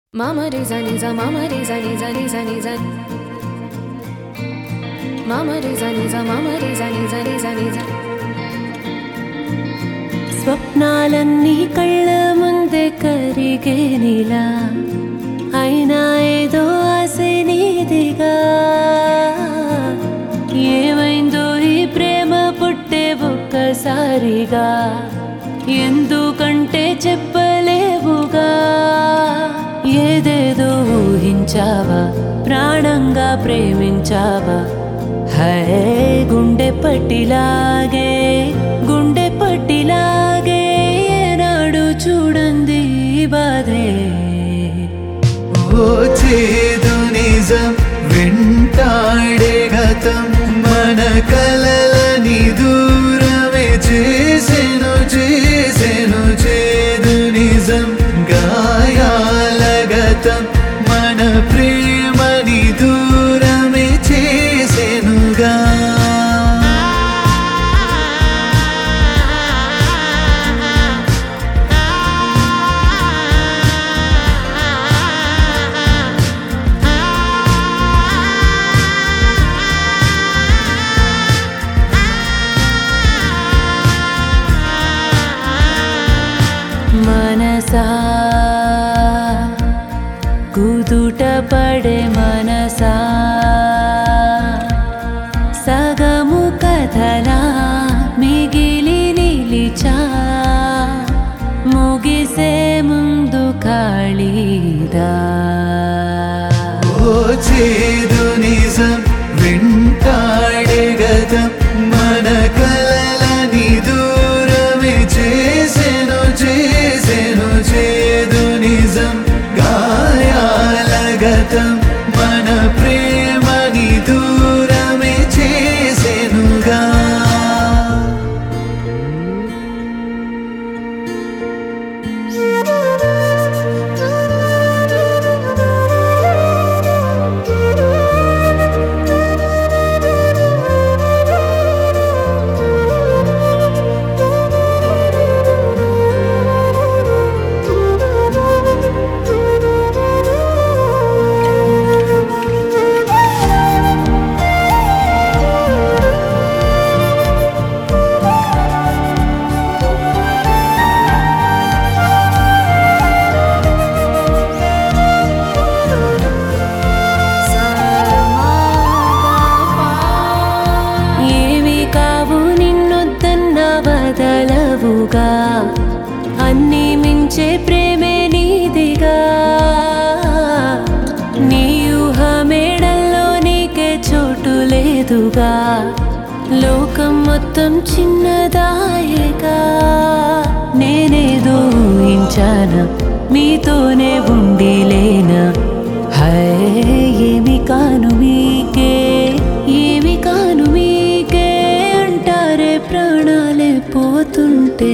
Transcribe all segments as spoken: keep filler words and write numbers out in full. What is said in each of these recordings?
Mama re za ni za mama re za ni za ni za ni za Mama re za ni za mama re za ni za ni za ni za స్వప్నాలన్నీ కళ్ళ ముందే కరిగేనిలా అయినా ఏదో ఆశే నీదిగా ఏమైందో ఈ ప్రేమ పుట్టే ఒక్కసారిగా ఎందుకంటే చెప్పలేవుగా ఏదేదో ఊహించావా ప్రాణంగా ప్రేమించావా హై గుండె పట్టిలాగే గుండె పట్టిలాగే నాడు చూడండి బాధే ఓ చేదు నిజం వెంటాడే గతం మన కలలని దూరమే చేసెను చేసెను చేదు నిజం గాయాల గతం మన ప్రేమని దూరమే చేసెనుగా మనసా కుదుట పడే మనసా సగము కథలా మిగిలి నిలిచా ముగిసే ముందు ఖాళీదా ఓ చేదు నిజం వెంటాడే గతం మన కలలని దూరమే చేసెను చేసెను చేదు నిజం గాయాల గతం మన ప్రేమని దూరమే చేసెనుగా బదలవుగా అన్నీ మించే ప్రేమే నీదిగా నీ ఊహ మేడల్లో నీకే చోటు లేదుగా లోకం మొత్తం చిన్నదాయేగా నేనేదో ఊహించానా మీతోనే ఉండిలేనా హై ఏమి కాను మీకే ఏమి కాను మీకే అంటారే ప్రాణాలే పోతుంటే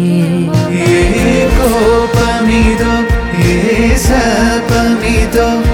ఏ కోపమిదో ఏ శాపమిదో